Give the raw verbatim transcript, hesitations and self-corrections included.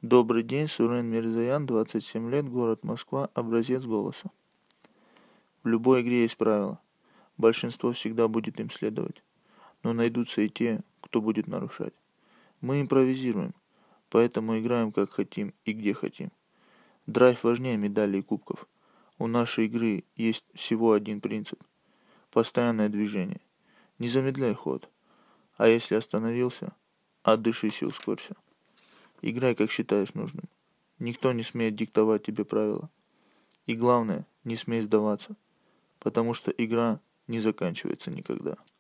Добрый день, Сурен Мирзоян, двадцать семь лет, город Москва, образец голоса. В любой игре есть правила. Большинство всегда будет им следовать. Но найдутся и те, кто будет нарушать. Мы импровизируем, поэтому играем как хотим и где хотим. Драйв важнее медалей и кубков. У нашей игры есть всего один принцип. Постоянное движение. Не замедляй ход. А если остановился, отдышись и ускорься. Играй, как считаешь нужным. Никто не смеет диктовать тебе правила. И главное, не смей сдаваться, потому что игра не заканчивается никогда.